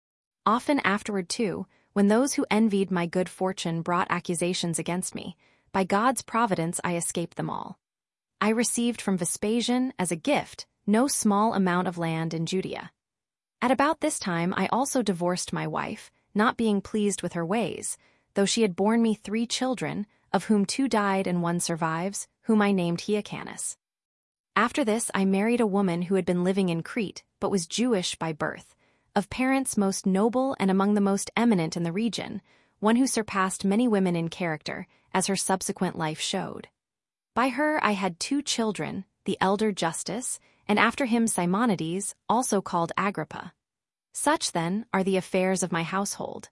Often afterward, too, when those who envied my good fortune brought accusations against me, by God's providence I escaped them all. I received from Vespasian, as a gift, no small amount of land in Judea. At about this time I also divorced my wife, not being pleased with her ways, though she had borne me three children, of whom two died and one survives, whom I named Hyrcanus. After this I married a woman who had been living in Crete, but was Jewish by birth, of parents most noble and among the most eminent in the region, one who surpassed many women in character, as her subsequent life showed. By her I had two children, the elder Justus, and after him Simonides, also called Agrippa. Such, then, are the affairs of my household.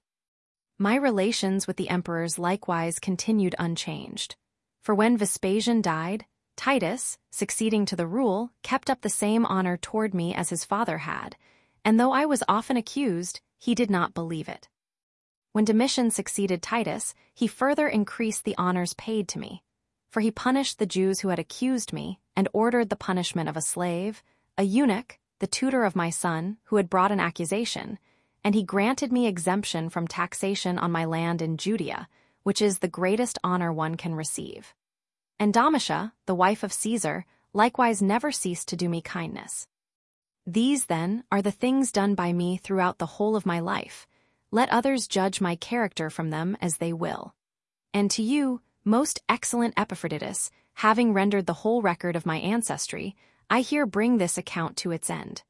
My relations with the emperors likewise continued unchanged. For when Vespasian died, Titus, succeeding to the rule, kept up the same honor toward me as his father had, and though I was often accused, he did not believe it. When Domitian succeeded Titus, he further increased the honors paid to me, for he punished the Jews who had accused me and ordered the punishment of a slave, a eunuch, the tutor of my son, who had brought an accusation, and he granted me exemption from taxation on my land in Judea, which is the greatest honor one can receive. And Domitia, the wife of Caesar, likewise never ceased to do me kindness. These, then, are the things done by me throughout the whole of my life. Let others judge my character from them as they will. And to you, most excellent Epaphroditus, having rendered the whole record of my ancestry, I here bring this account to its end.